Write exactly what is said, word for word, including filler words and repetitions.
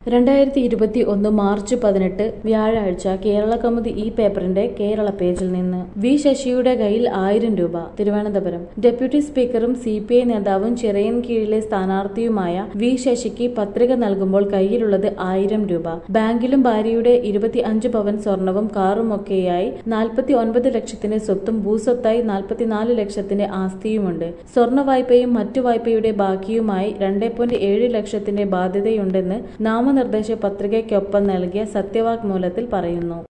രണ്ടായിരത്തി ഇരുപത്തി ഒന്ന് മാർച്ച് പതിനെട്ട് വ്യാഴാഴ്ച കേരള കൗമുദി ഈ പേപ്പറിന്റെ കേരള പേജിൽ നിന്ന് വി ശശിയുടെ കയ്യിൽ ആയിരം രൂപ. തിരുവനന്തപുരം ഡെപ്യൂട്ടി സ്പീക്കറും സി പി ഐ നേതാവും ചിറയൻകീഴിലെ സ്ഥാനാർത്ഥിയുമായ വി ശശിക്ക് പത്രിക നൽകുമ്പോൾ കയ്യിലുള്ളത് ആയിരം രൂപ. ബാങ്കിലും ഭാര്യയുടെ ഇരുപത്തി അഞ്ച് പവൻ സ്വർണവും കാറുമൊക്കെയായി നാൽപ്പത്തി ഒൻപത് ലക്ഷത്തിന്റെ സ്വത്തും ഭൂസ്വത്തായി നാൽപ്പത്തിനാല് ലക്ഷത്തിന്റെ ആസ്തിയുമുണ്ട്. സ്വർണ വായ്പയും മറ്റു വായ്പയുടെ ബാക്കിയുമായി രണ്ട് പോയിന്റ് ഏഴ് ലക്ഷത്തിന്റെ ബാധ്യതയുണ്ടെന്ന് നാമനിർദ്ദേശ പത്രികയ്ക്കൊപ്പം നൽകിയ സത്യവാങ്മൂലത്തിൽ പറയുന്നു.